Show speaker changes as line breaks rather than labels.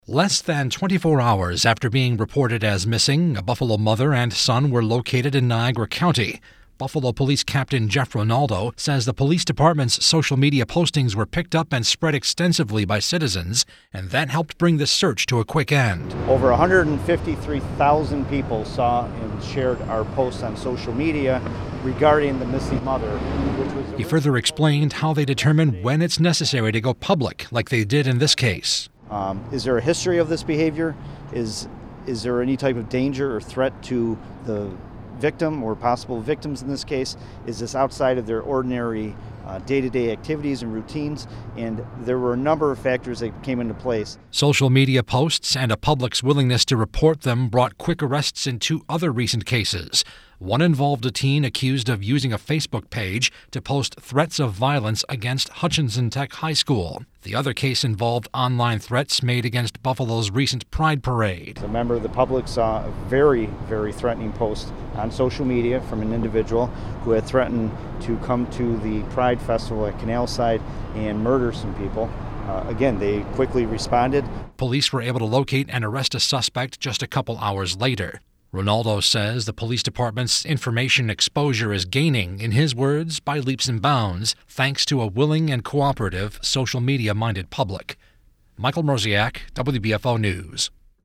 Less than 24 hours after being reported as missing, a Buffalo mother and son were located in Niagara County. Buffalo Police Captain Jeff Ronaldo says the police department's social media postings were picked up and spread extensively by citizens, and that helped bring the search to a quick end.
Over 153,000 people saw and shared our posts on social media regarding the missing mother.
He further explained how they determine when it's necessary to go public, like they did in this case.
Is there a history of this behavior? Is there any type of danger or threat to the victim or possible victims in this case? Is this outside of their ordinary day-to-day activities and routines? And there were a number of factors that came into place.
Social media posts and a public's willingness to report them brought quick arrests in two other recent cases. One involved a teen accused of using a Facebook page to post threats of violence against Hutchinson Tech High School. The other case involved online threats made against Buffalo's recent Pride Parade.
A member of the public saw a very, very threatening post on social media from an individual who had threatened to come to the Pride Festival at Canalside and murder some people. Again, they quickly responded.
Police were able to locate and arrest a suspect just a couple hours later. Ronaldo says the police department's information exposure is gaining, in his words, by leaps and bounds, thanks to a willing and cooperative, social media-minded public. Michael Mroziak, WBFO News.